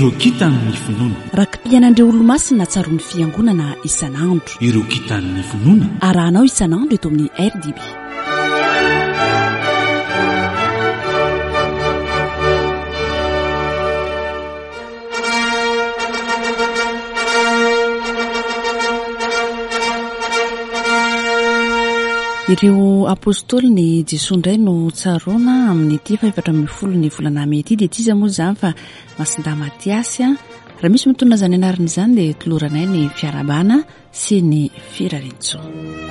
ireo kitan'ny finoana rakim-pianandreo olo-masina tsaroan'ny fiangonana isan'andro ireo kitan'ny finoana arahanao isan'andro eto amin'ny RDB. Ireo apôstôly ny Jesosy indray no tsaroana amin'ny ity 7 ny volana May ity dia tiza moa izany fa Masinda Matiasy raha misy mitondra izany anarana izany dia toloranay ny fiarabana sy ny firarintsoa.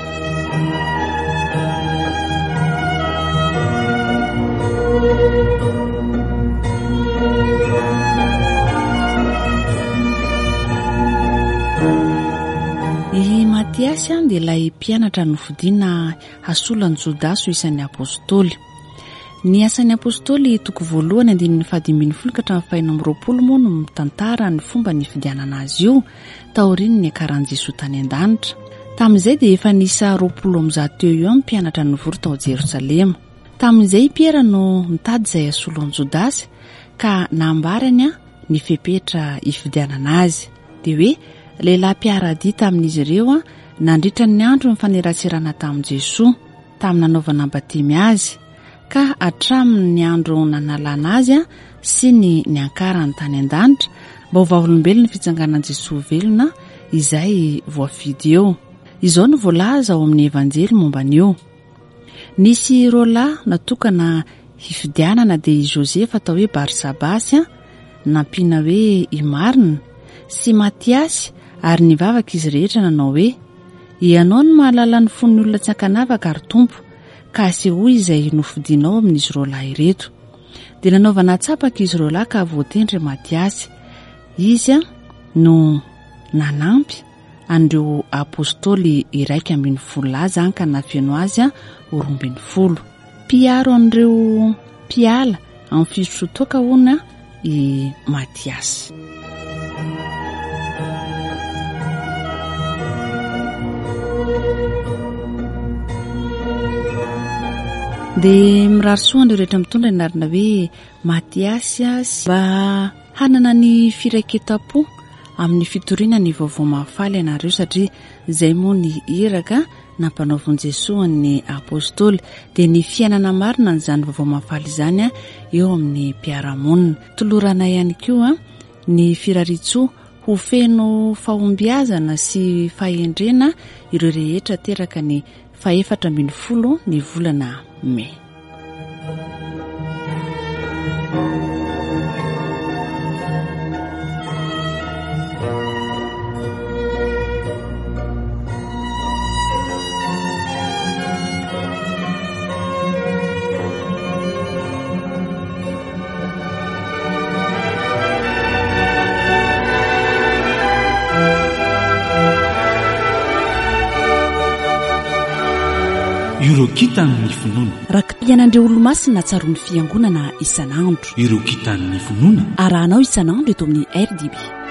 I Matiasy dia ilay mpianatra nofidina hasolany Jodasy ho isan'ny apôstôly. Ny asan'ny apôstôly toko voalohany 1:20 moa no mitantara ny fomba ny fidianana azy io taoriany ny akaran'i Jesosy tany an-danitra. Tamin'izay dia efa nisa 20 teo eo amin'ny mpianatra nivory tao Jerosalema. Tamin'izay Piera no mitady izay hasolany Jodasy ka nambarany ny fepetra hifidianana azy dia hoe lehilahy mpiara-dia tamin'izy ireo nandritra ny andro mifanerasirana tamin'i Jesosy tamin'ny nanaovana batimy azy ka hatramin'ny andro nanalana azy sy ny ankarany tany an-danitra mba ho vavolombelona ny fitsanganan'i Jesosy velona izay voafidy eo. Izao no voalaza ao amin'ny evanjely momba an'io. Nisy roalahy natokana hifidianana dia i Josefa atao hoe Barsabasy nampiana hoe i Marina sy Matiasy ary nivavaka izy rehetra nanao hoe ianao no mahalala ny fon'ny olona tsy ankanavaka ary tompo ka asehoy izay nofidinao amin'izy roalahy ireto. Dia nanaovana tsapaka izy roalahy ka voatendry Matiasy. Izy no nanampy andreo apôstôly 1:20 zany ka nafeno azy 20. Mpiaro andreo mpiala amin'ny fisotrotoaka hono i Matiasy. Dia mirarisoa andreo rehetra mitondra ny anarana hoe Matiasy mba hanana ny firaiketam-po amin'ny fitoriana ny vaovao mahafaly ianareo satria izay moa ny iraka nampanaovin' Jesosy ny apôstôly dia ny fiainana marina n'izany vaovao mahafaly izany eo amin'ny mpiaramonina. Tolorana ihany koa ny firaritsoa ho feno fahombiazana sy fahendrena ireo rehetra teraka ny 7 ny volana May. ireo kitan'ny finoana rakim-pianandreo olo-masina tsaroan'ny fiangonana isan'andro ireo kitan'ny finoana arahanao isan'andro eto amin'ny RDB.